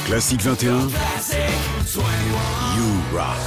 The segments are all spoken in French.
Classique 21. You Rock.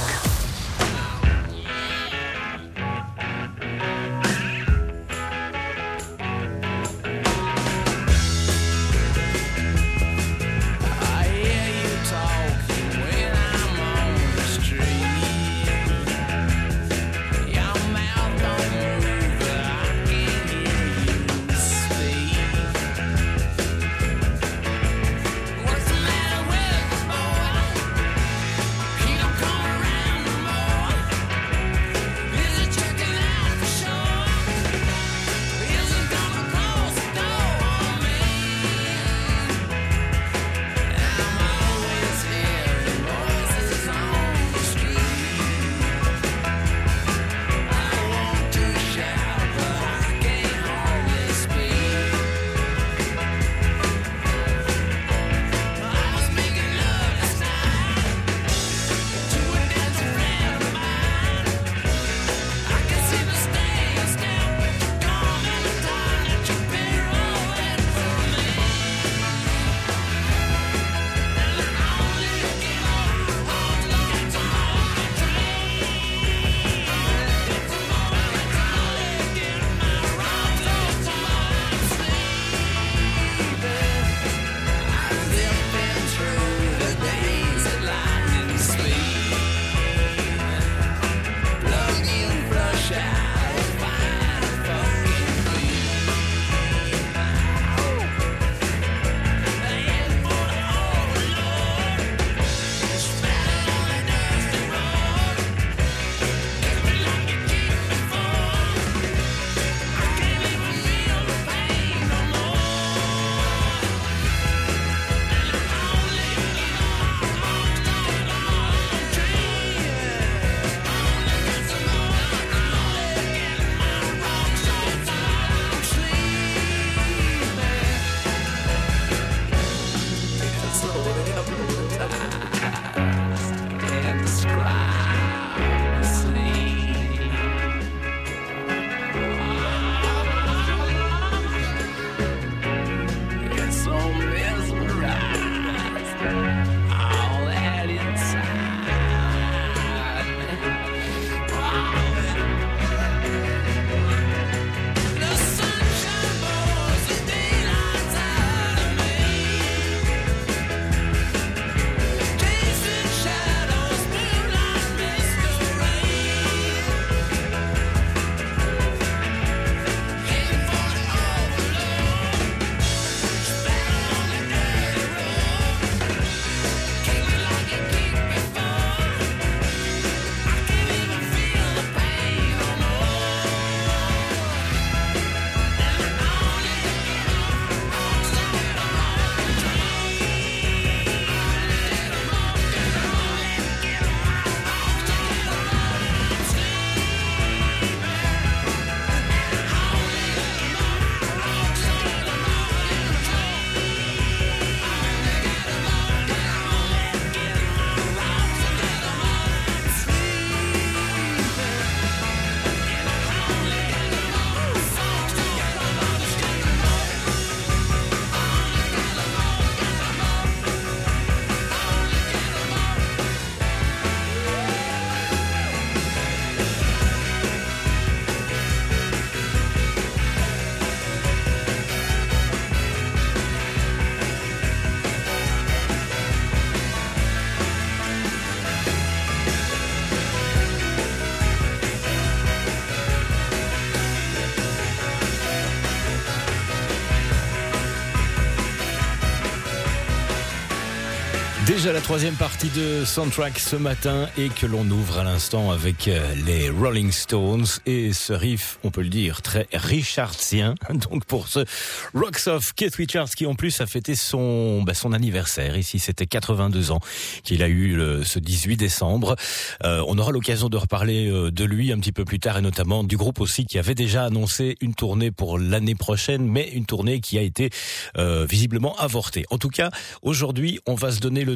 Déjà la troisième partie de Soundtrack ce matin et que l'on ouvre à l'instant avec les Rolling Stones et ce riff, on peut le dire, très richardsien. Donc pour ce Rocks of Keith Richards qui en plus a fêté son anniversaire. Ici c'était 82 ans qu'il a eu ce 18 décembre. On aura l'occasion de reparler de lui un petit peu plus tard et notamment du groupe aussi qui avait déjà annoncé une tournée pour l'année prochaine, mais une tournée qui a été visiblement avortée. En tout cas, aujourd'hui, on va se donner le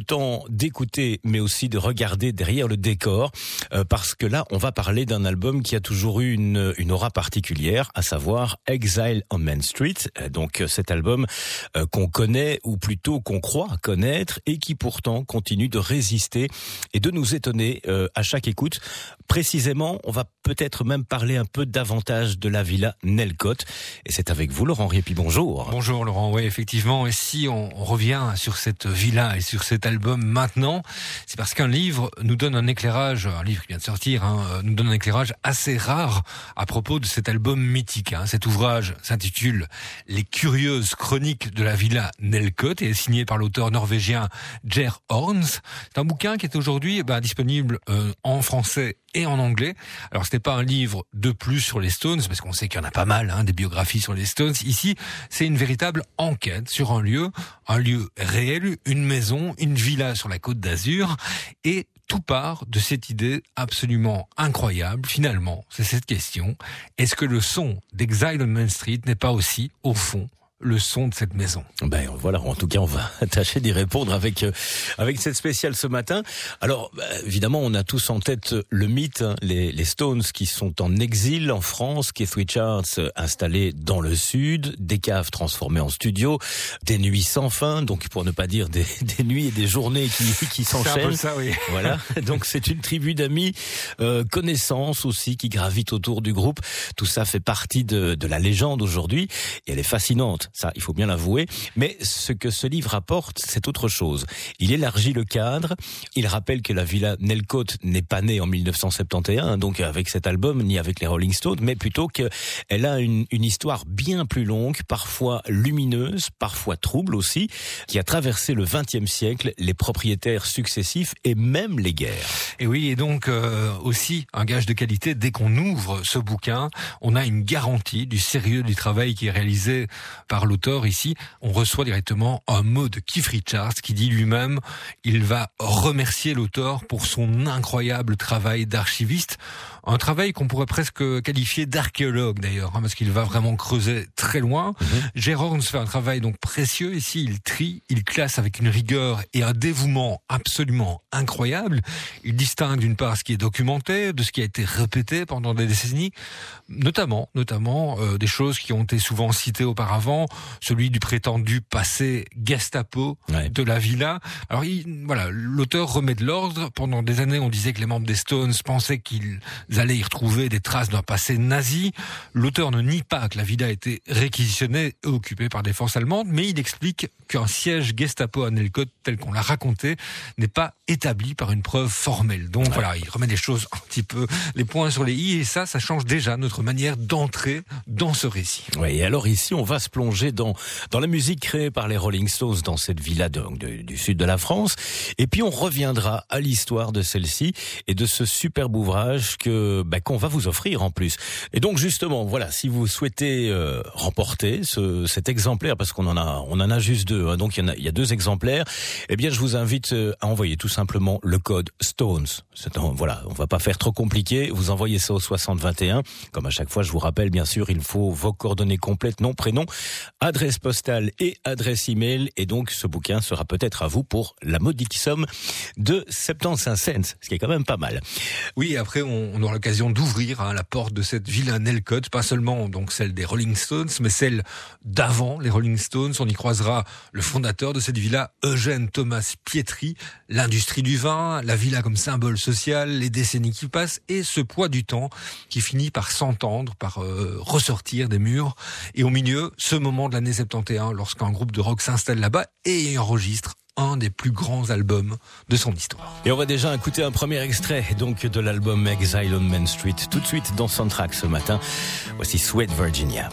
temps d'écouter, mais aussi de regarder derrière le décor, parce que là, on va parler d'un album qui a toujours eu une aura particulière, à savoir Exile on Main Street. Donc cet album qu'on connaît, ou plutôt qu'on croit connaître, et qui pourtant continue de résister et de nous étonner à chaque écoute. Précisément, on va peut-être même parler un peu davantage de la villa Nelcott. Et c'est avec vous, Laurent Riepi, bonjour. Bonjour Laurent, oui effectivement, et si on revient sur cette villa et sur cet album maintenant, c'est parce qu'un livre nous donne un éclairage, un livre qui vient de sortir, nous donne un éclairage assez rare à propos de cet album mythique. Cet ouvrage s'intitule « Les curieuses chroniques de la villa Nelcott » et est signé par l'auteur norvégien Geir Horns. C'est un bouquin qui est aujourd'hui disponible en français et en anglais. Alors c'était pas un livre de plus sur les Stones, parce qu'on sait qu'il y en a pas mal, des biographies sur les Stones. Ici, c'est une véritable enquête sur un lieu réel, une maison, une villa sur la Côte d'Azur, et tout part de cette idée absolument incroyable, finalement. C'est cette question: est-ce que le son d'Exile on Main Street n'est pas aussi, au fond, le son de cette maison? Voilà, en tout cas, on va tâcher d'y répondre avec cette spéciale ce matin. Alors, évidemment, on a tous en tête le mythe, les Stones qui sont en exil en France, Keith Richards installé dans le sud, des caves transformées en studio, des nuits sans fin, donc pour ne pas dire des nuits et des journées qui s'enchaînent. C'est un peu ça, oui. Voilà, donc c'est une tribu d'amis, connaissances aussi qui gravitent autour du groupe. Tout ça fait partie de la légende aujourd'hui, et elle est fascinante. Ça, il faut bien l'avouer. Mais ce que ce livre apporte, c'est autre chose. Il élargit le cadre. Il rappelle que la villa Nelcott n'est pas née en 1971, donc avec cet album, ni avec les Rolling Stones, mais plutôt qu'elle a une histoire bien plus longue, parfois lumineuse, parfois trouble aussi, qui a traversé le XXe siècle, les propriétaires successifs et même les guerres. Et oui, et donc aussi un gage de qualité, dès qu'on ouvre ce bouquin, on a une garantie du sérieux du travail qui est réalisé par l'auteur ici. On reçoit directement un mot de Keith Richards qui dit lui-même, il va remercier l'auteur pour son incroyable travail d'archiviste, un travail qu'on pourrait presque qualifier d'archéologue d'ailleurs, parce qu'il va vraiment creuser très loin. Geir Horns fait un travail donc précieux ici, il trie, il classe avec une rigueur et un dévouement absolument incroyable. Il distingue d'une part ce qui est documenté, de ce qui a été répété pendant des décennies, notamment des choses qui ont été souvent citées auparavant, celui du prétendu passé Gestapo de la villa. Alors l'auteur remet de l'ordre. Pendant des années, on disait que les membres des Stones pensaient qu'ils allaient y retrouver des traces d'un passé nazi. L'auteur ne nie pas que la villa a été réquisitionnée et occupée par des forces allemandes, mais il explique qu'un siège Gestapo à Nelcott, tel qu'on l'a raconté, n'est pas établi par une preuve formelle. Donc il remet les choses un petit peu, les points sur les i, et ça change déjà notre manière d'entrer dans ce récit. Oui, et alors ici, on va se plonger dans la musique créée par les Rolling Stones dans cette villa du sud de la France. Et puis on reviendra à l'histoire de celle-ci et de ce superbe ouvrage qu'on va vous offrir en plus. Et donc justement, voilà, si vous souhaitez remporter cet exemplaire, parce qu'on en a juste deux, donc il y a deux exemplaires, eh bien je vous invite à envoyer tout simplement le code Stones. On va pas faire trop compliqué, vous envoyez ça au 6021. Comme à chaque fois, je vous rappelle, bien sûr, il faut vos coordonnées complètes, nom, prénom, adresse postale et adresse email. Et donc, ce bouquin sera peut-être à vous pour la modique somme de 75 cents, ce qui est quand même pas mal. Oui, après, on aura l'occasion d'ouvrir la porte de cette villa Nelcott, pas seulement donc celle des Rolling Stones, mais celle d'avant les Rolling Stones. On y croisera le fondateur de cette villa, Eugène Thomas Pietri, l'industrie du vin, la villa comme symbole social, les décennies qui passent et ce poids du temps qui finit par s'entendre, par ressortir des murs. Et au milieu, ce moment de l'année 71, lorsqu'un groupe de rock s'installe là-bas et enregistre un des plus grands albums de son histoire. Et on va déjà écouter un premier extrait donc de l'album Exile on Main Street tout de suite dans Soundtrack ce matin. Voici Sweet Virginia.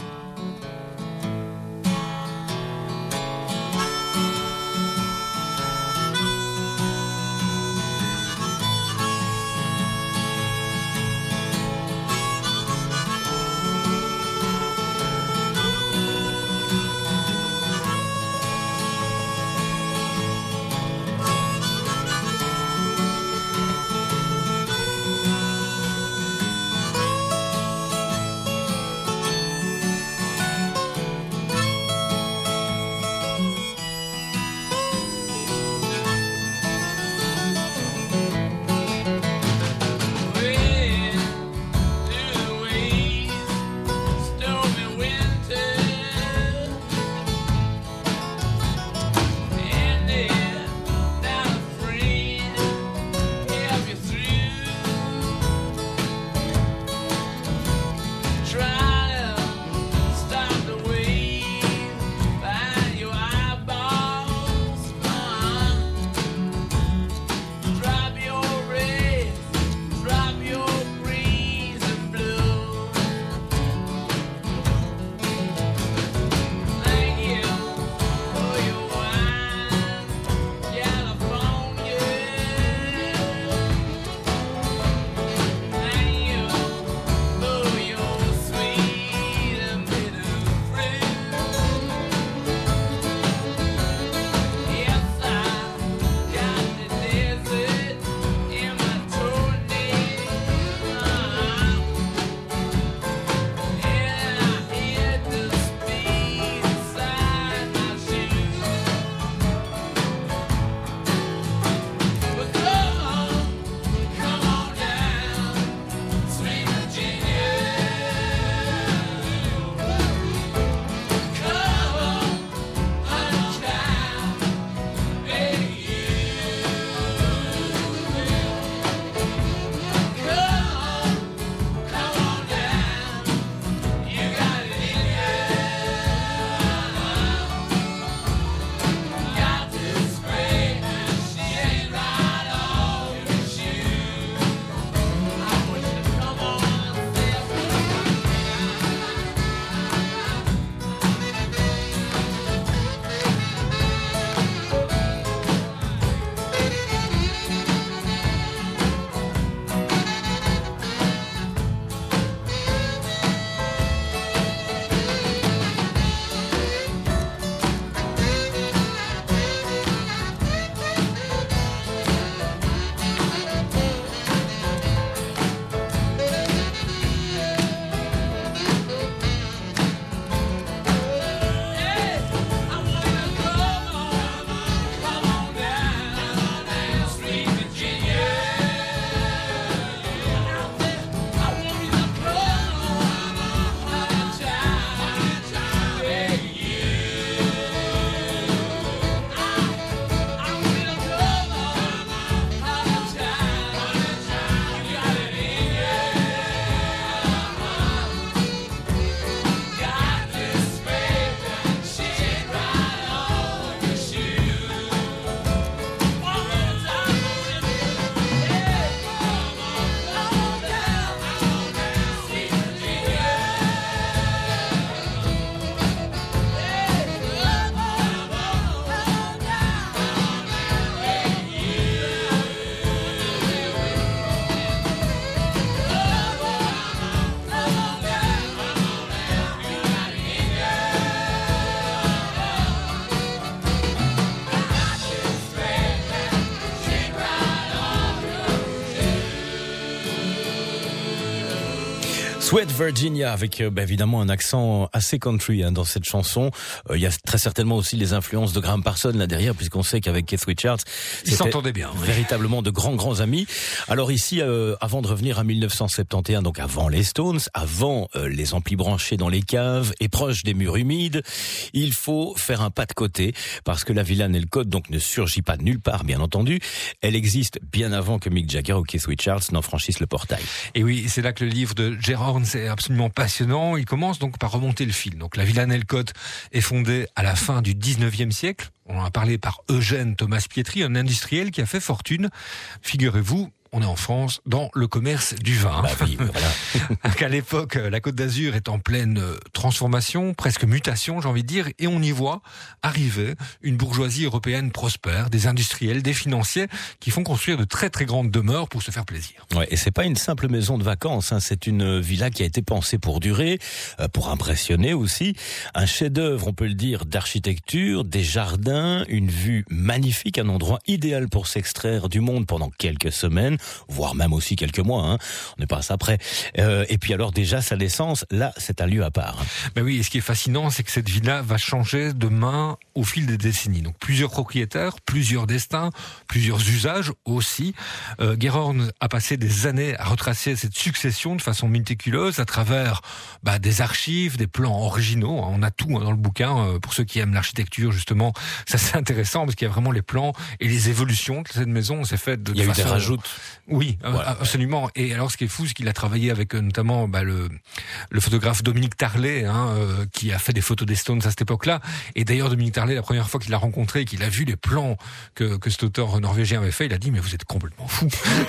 Sweet Virginia avec évidemment un accent assez country dans cette chanson. Il y a très certainement aussi les influences de Graham Parsons là derrière, puisqu'on sait qu'avec Keith Richards, ils s'entendaient bien, véritablement de grands amis. Alors ici, avant de revenir à 1971, donc avant les Stones, avant les amplis branchés dans les caves et proche des murs humides, il faut faire un pas de côté parce que la Villa Nelcott donc ne surgit pas de nulle part, bien entendu. Elle existe bien avant que Mick Jagger ou Keith Richards n'en franchissent le portail. Et oui, c'est là que le livre de Gerhard c'est absolument passionnant. Il commence donc par remonter le fil. Donc la Villa Nelcott est fondée à la fin du 19e siècle. On en a parlé par Eugène Thomas Pietri, un industriel qui a fait fortune. Figurez-vous, on est en France, dans le commerce du vin. Bah oui, voilà. Qu'à l'époque, la Côte d'Azur est en pleine transformation, presque mutation, j'ai envie de dire, et on y voit arriver une bourgeoisie européenne prospère, des industriels, des financiers, qui font construire de très très grandes demeures pour se faire plaisir. Ouais, et c'est pas une simple maison de vacances, c'est une villa qui a été pensée pour durer, pour impressionner aussi. Un chef-d'œuvre, on peut le dire, d'architecture, des jardins, une vue magnifique, un endroit idéal pour s'extraire du monde pendant quelques semaines, voire même aussi quelques mois, on n'est pas à ça près. Et puis alors déjà sa naissance, là c'est un lieu à part. Ben oui, et ce qui est fascinant, c'est que cette villa va changer de main au fil des décennies. Donc plusieurs propriétaires, plusieurs destins, plusieurs usages aussi. Gerhard a passé des années à retracer cette succession de façon méticuleuse à travers des archives, des plans originaux. On a tout dans le bouquin. Pour ceux qui aiment l'architecture, justement, ça c'est intéressant parce qu'il y a vraiment les plans et les évolutions de cette maison. On s'est fait de Il y a façon... eu des rajoutes. Oui, voilà. Absolument. Et alors, ce qui est fou, c'est qu'il a travaillé avec notamment le photographe Dominique Tarlet, qui a fait des photos des Stones à cette époque-là. Et d'ailleurs, Dominique Tarlet, la première fois qu'il l'a rencontré et qu'il a vu les plans que cet auteur norvégien avait fait, il a dit: mais vous êtes complètement fou.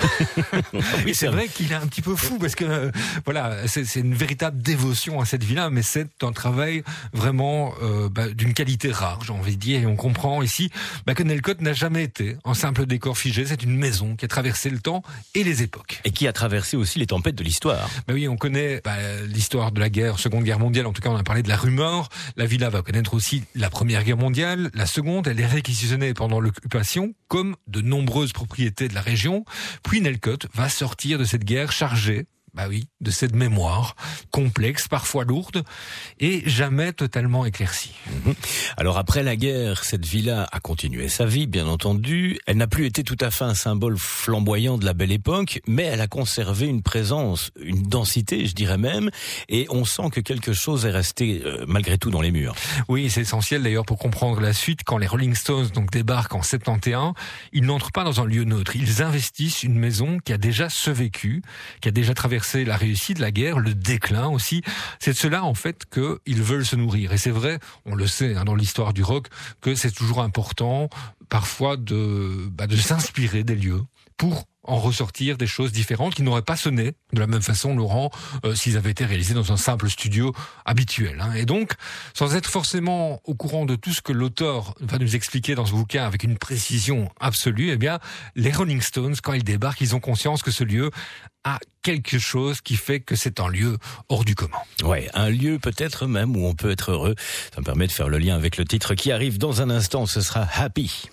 Oui, c'est vrai qu'il est un petit peu fou parce que voilà, c'est une véritable dévotion à cette villa, mais c'est un travail vraiment d'une qualité rare, j'ai envie de dire. Et on comprend ici que Nelcott n'a jamais été un simple décor figé. C'est une maison qui a traversé le temps et les époques. Et qui a traversé aussi les tempêtes de l'histoire. Oui, on connaît l'histoire de la Seconde Guerre mondiale. En tout cas, on a parlé de la rumeur. La villa va connaître aussi la Première Guerre mondiale. La Seconde, elle est réquisitionnée pendant l'occupation, comme de nombreuses propriétés de la région. Puis Nelcott va sortir de cette guerre chargée, de cette mémoire complexe, parfois lourde, et jamais totalement éclaircie. Alors après la guerre, cette villa a continué sa vie, bien entendu. Elle n'a plus été tout à fait un symbole flamboyant de la belle époque, mais elle a conservé une présence, une densité, je dirais même, et on sent que quelque chose est resté malgré tout dans les murs. Oui, c'est essentiel d'ailleurs pour comprendre la suite. Quand les Rolling Stones débarquent en 71, ils n'entrent pas dans un lieu neutre. Ils investissent une maison qui a déjà ce vécu, qui a déjà traversé la réussite de la guerre, le déclin aussi. C'est de cela en fait qu'ils veulent se nourrir. Et c'est vrai, on le sait dans l'histoire du rock, que c'est toujours important parfois de s'inspirer des lieux pour en ressortir des choses différentes qui n'auraient pas sonné de la même façon, Laurent, s'ils avaient été réalisés dans un simple studio habituel. Et donc, sans être forcément au courant de tout ce que l'auteur va nous expliquer dans ce bouquin avec une précision absolue, les Rolling Stones, quand ils débarquent, ils ont conscience que ce lieu a quelque chose qui fait que c'est un lieu hors du commun. Ouais, un lieu peut-être même où on peut être heureux. Ça me permet de faire le lien avec le titre qui arrive dans un instant, ce sera Happy.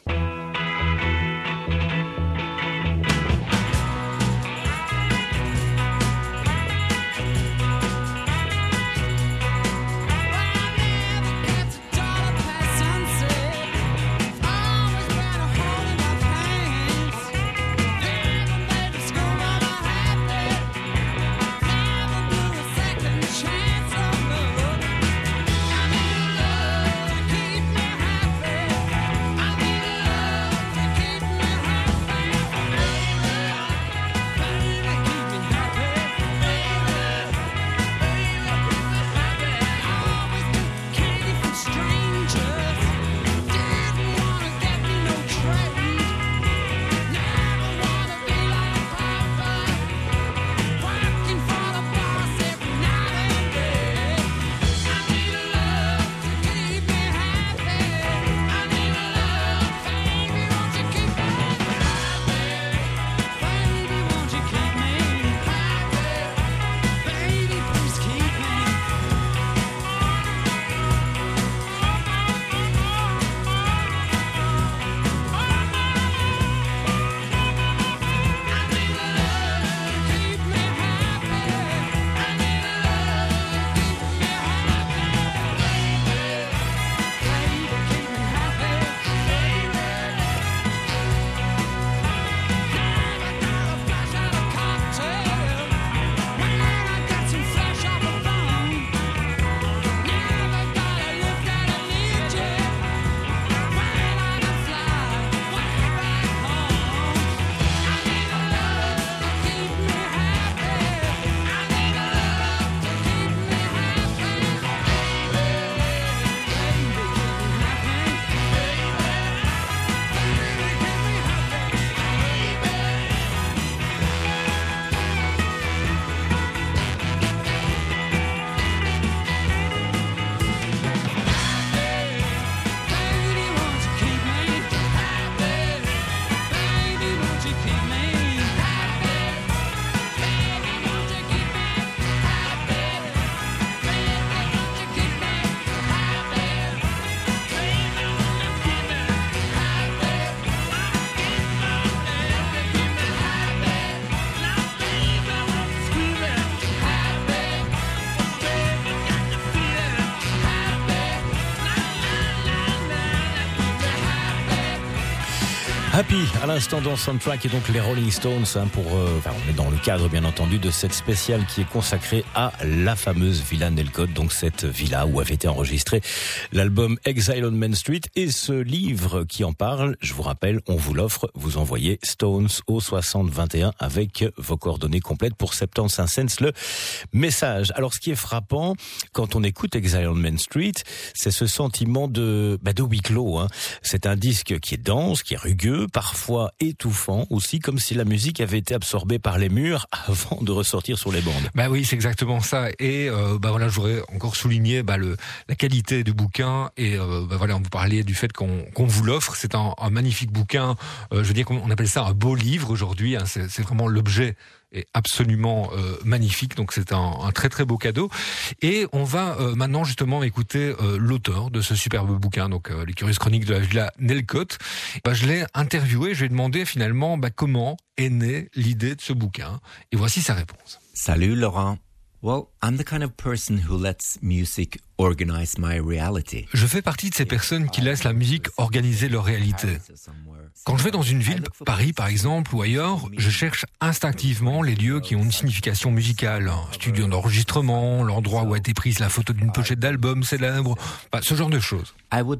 Happy à l'instant dans Soundtrack et donc les Rolling Stones on est dans le cadre bien entendu de cette spéciale qui est consacrée à la fameuse villa Nelcott, donc cette villa où avait été enregistré l'album Exile on Main Street et ce livre qui en parle, je vous rappelle, on vous l'offre, vous envoyez Stones au 6021 avec vos coordonnées complètes pour 75 cents le message. Alors ce qui est frappant quand on écoute Exile on Main Street, c'est ce sentiment de huis clos, hein. C'est un disque qui est dense, qui est rugueux, parfois étouffant aussi, comme si la musique avait été absorbée par les murs avant de ressortir sur les bandes. Oui, c'est exactement ça. Et je voudrais encore souligner la qualité du bouquin. Et on vous parlait du fait qu'on vous l'offre. C'est un magnifique bouquin. Je veux dire qu'on appelle ça un beau livre aujourd'hui. Hein. C'est vraiment l'objet est absolument magnifique, donc c'est un très très beau cadeau. Et on va maintenant justement écouter l'auteur de ce superbe bouquin, donc les curieuses chroniques de la villa Nelcott. Je l'ai interviewé, je lui ai demandé finalement comment est née l'idée de ce bouquin, et voici sa réponse. Salut Laurent. Well, I'm the kind of person who lets music organize my reality. Je fais partie de ces personnes qui laissent la musique organiser leur réalité. Quand je vais dans une ville, Paris par exemple, ou ailleurs, je cherche instinctivement les lieux qui ont une signification musicale. Un studio d'enregistrement, l'endroit où a été prise la photo d'une pochette d'album célèbre, ce genre de choses.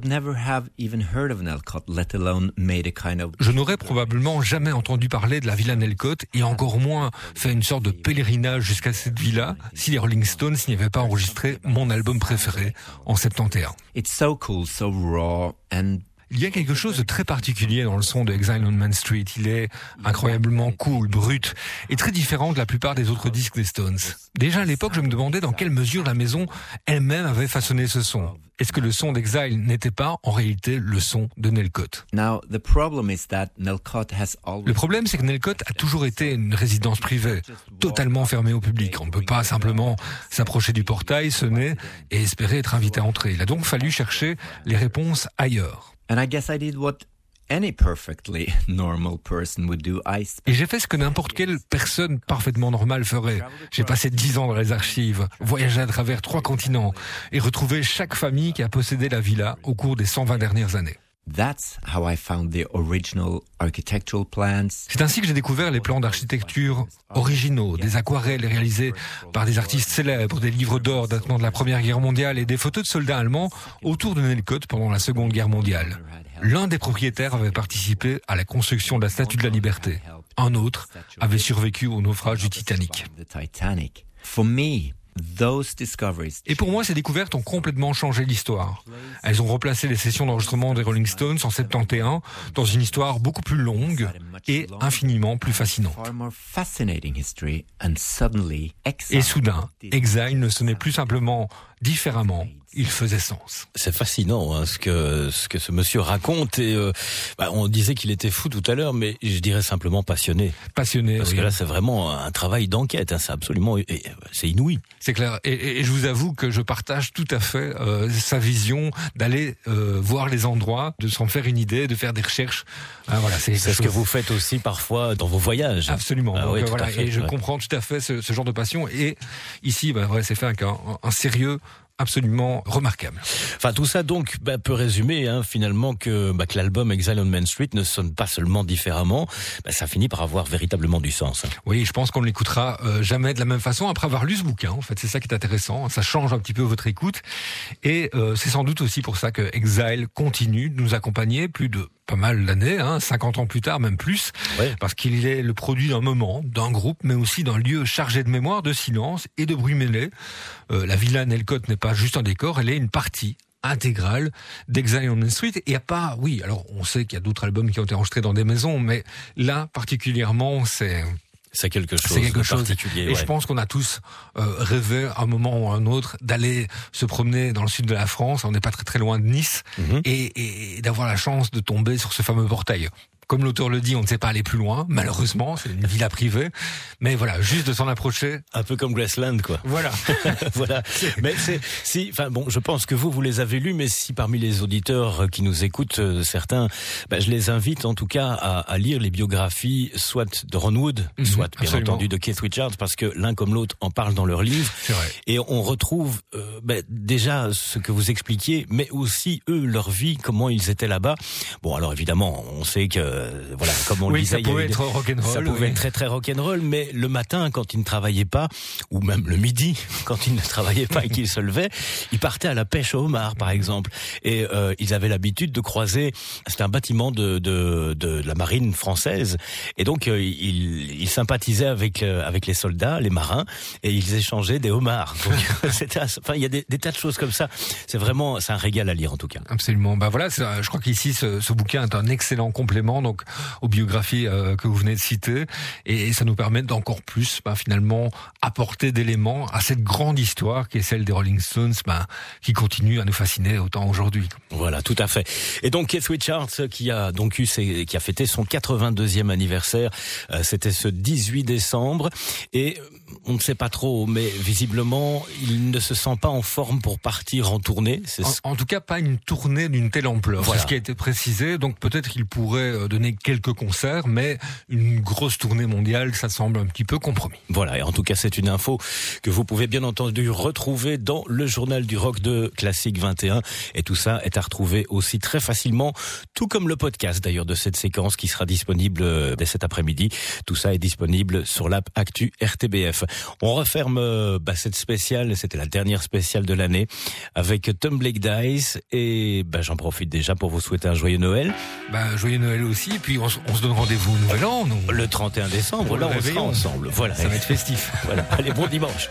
Je n'aurais probablement jamais entendu parler de la villa Nelcott et encore moins fait une sorte de pèlerinage jusqu'à cette villa si les Rolling Stones n'y avaient pas enregistré mon album préféré en 71. It's so cool, so raw and il y a quelque chose de très particulier dans le son de Exile on Main Street. Il est incroyablement cool, brut et très différent de la plupart des autres disques des Stones. Déjà à l'époque, je me demandais dans quelle mesure la maison elle-même avait façonné ce son. Est-ce que le son d'Exile n'était pas en réalité le son de Nelcott ? Le problème, c'est que Nelcott a toujours été une résidence privée, totalement fermée au public. On ne peut pas simplement s'approcher du portail, sonner et espérer être invité à entrer. Il a donc fallu chercher les réponses ailleurs. Et j'ai fait ce que n'importe quelle personne parfaitement normale ferait. J'ai passé 10 ans dans les archives, voyagé à travers 3 continents et retrouvé chaque famille qui a possédé la villa au cours des 120 dernières années. C'est ainsi que j'ai découvert les plans d'architecture originaux, des aquarelles réalisées par des artistes célèbres, des livres d'or datant de la Première Guerre mondiale et des photos de soldats allemands autour de Nelcott pendant la Seconde Guerre mondiale. L'un des propriétaires avait participé à la construction de la Statue de la Liberté. Un autre avait survécu au naufrage du Titanic. Et pour moi, ces découvertes ont complètement changé l'histoire. Elles ont replacé les sessions d'enregistrement des Rolling Stones en 71 dans une histoire beaucoup plus longue et infiniment plus fascinante. Et soudain, Exile ne sonnait plus simplement différemment, il faisait sens. C'est fascinant hein, ce que ce monsieur raconte et on disait qu'il était fou tout à l'heure, mais je dirais simplement passionné. Passionné, parce oui. Que là c'est vraiment un travail d'enquête, hein, c'est absolument, c'est inouï. C'est clair, et je vous avoue que je partage tout à fait sa vision d'aller voir les endroits, de s'en faire une idée, de faire des recherches. Voilà, c'est ce que vous faites aussi parfois dans vos voyages. Absolument. Ah, donc, oui, voilà, fait, et je comprends tout à fait ce genre de passion. Et ici, c'est fait avec un sérieux absolument remarquable. Enfin, tout ça donc peut résumer finalement que l'album Exile on Main Street ne sonne pas seulement différemment, ça finit par avoir véritablement du sens. Oui, je pense qu'on ne l'écoutera jamais de la même façon après avoir lu ce bouquin. En fait, c'est ça qui est intéressant. Ça change un petit peu votre écoute. Et c'est sans doute aussi pour ça que Exile continue de nous accompagner plus de pas mal d'années, 50 ans plus tard, même plus, ouais. Parce qu'il est le produit d'un moment, d'un groupe, mais aussi d'un lieu chargé de mémoire, de silence et de bruit mêlé. La villa Nelcott n'est pas juste un décor, elle est une partie intégrale d'Exile on Main Street. Et il n'y a pas, alors on sait qu'il y a d'autres albums qui ont été enregistrés dans des maisons, mais là, particulièrement, c'est quelque chose de particulier. Et je pense qu'on a tous rêvé à un moment ou à un autre d'aller se promener dans le sud de la France, on n'est pas très très loin de Nice, et d'avoir la chance de tomber sur ce fameux portail. Comme l'auteur le dit, on ne sait pas aller plus loin, malheureusement, c'est une villa privée. Mais voilà, juste de s'en approcher. Un peu comme Graceland, quoi. Voilà. Voilà. Mais je pense que vous les avez lus, mais si parmi les auditeurs qui nous écoutent, certains, je les invite en tout cas à lire les biographies, soit de Ron Wood, soit bien absolument. entendu de Keith Richards, parce que l'un comme l'autre en parle dans leurs livres. C'est vrai. Et on retrouve déjà ce que vous expliquiez, mais aussi eux, leur vie, comment ils étaient là-bas. Bon, alors évidemment, on sait que voilà, comme on le disait, ça pouvait être rock'n'roll. Ça pouvait être très très rock'n'roll, mais le matin, quand il ne travaillait pas, ou même le midi, quand il ne travaillait pas et qu'il se levait, il partait à la pêche au homard, par exemple. Et ils avaient l'habitude de croiser. C'était un bâtiment de la marine française, et donc il sympathisait avec les soldats, les marins, et ils échangeaient des homards. Donc il y a des tas de choses comme ça. C'est un régal à lire en tout cas. Absolument. Voilà, je crois qu'ici ce bouquin est un excellent complément donc aux biographies que vous venez de citer, et ça nous permet d'encore plus finalement apporter d'éléments à cette grande histoire qui est celle des Rolling Stones, qui continue à nous fasciner autant aujourd'hui. Voilà, tout à fait. Et donc Keith Richards qui a fêté son 82e anniversaire, c'était ce 18 décembre, et on ne sait pas trop, mais visiblement il ne se sent pas en forme pour partir en tournée. En tout cas, pas une tournée d'une telle ampleur. Voilà. C'est ce qui a été précisé. Donc peut-être qu'il pourrait donner quelques concerts, mais une grosse tournée mondiale, ça semble un petit peu compromis. Voilà, et en tout cas c'est une info que vous pouvez bien entendu retrouver dans le journal du rock de Classique 21, et tout ça est à retrouver aussi très facilement, tout comme le podcast d'ailleurs de cette séquence qui sera disponible dès cet après-midi. Tout ça est disponible sur l'app Actu RTBF. On referme cette spéciale, c'était la dernière spéciale de l'année, avec Tom Blake Dice, et j'en profite déjà pour vous souhaiter un joyeux Noël. Joyeux Noël aussi, puis on se donne rendez-vous au Nouvel An. Le 31 décembre, là on sera ensemble. Voilà. Ça va être festif. Voilà. Allez, bon dimanche.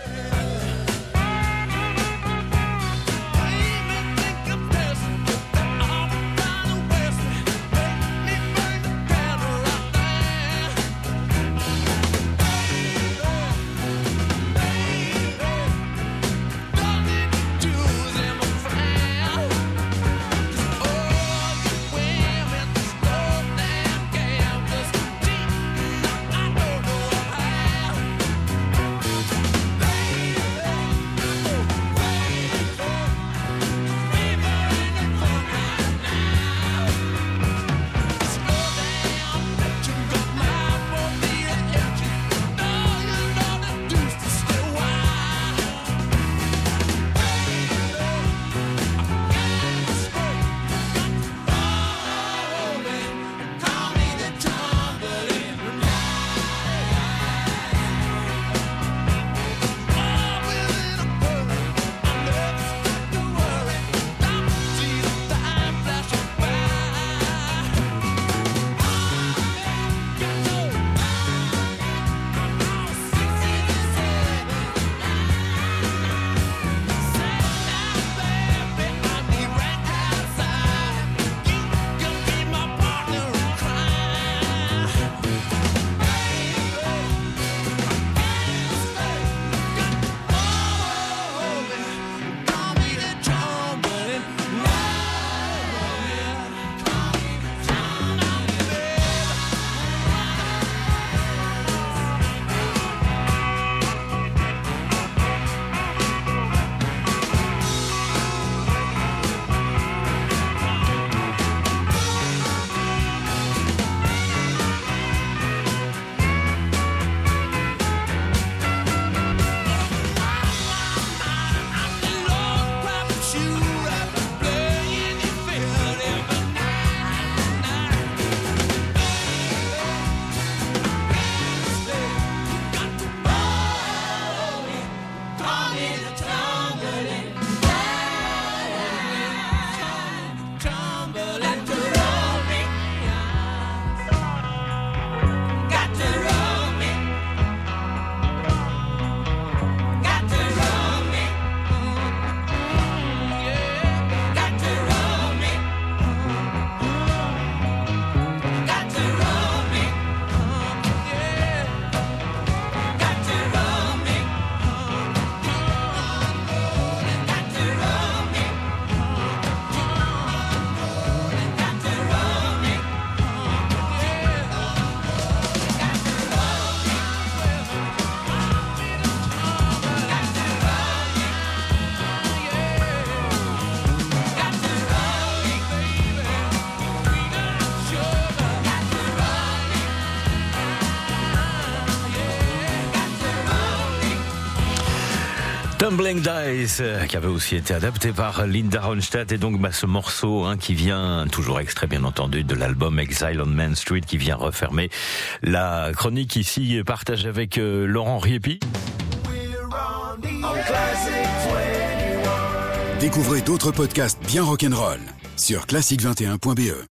Tumbling Dice, qui avait aussi été adapté par Linda Ronstadt, et donc ce morceau qui vient, toujours extrait bien entendu de l'album Exile on Main Street, qui vient refermer la chronique ici partagée avec Laurent Riepi. Découvrez d'autres podcasts bien rock'n'roll sur classique21.be.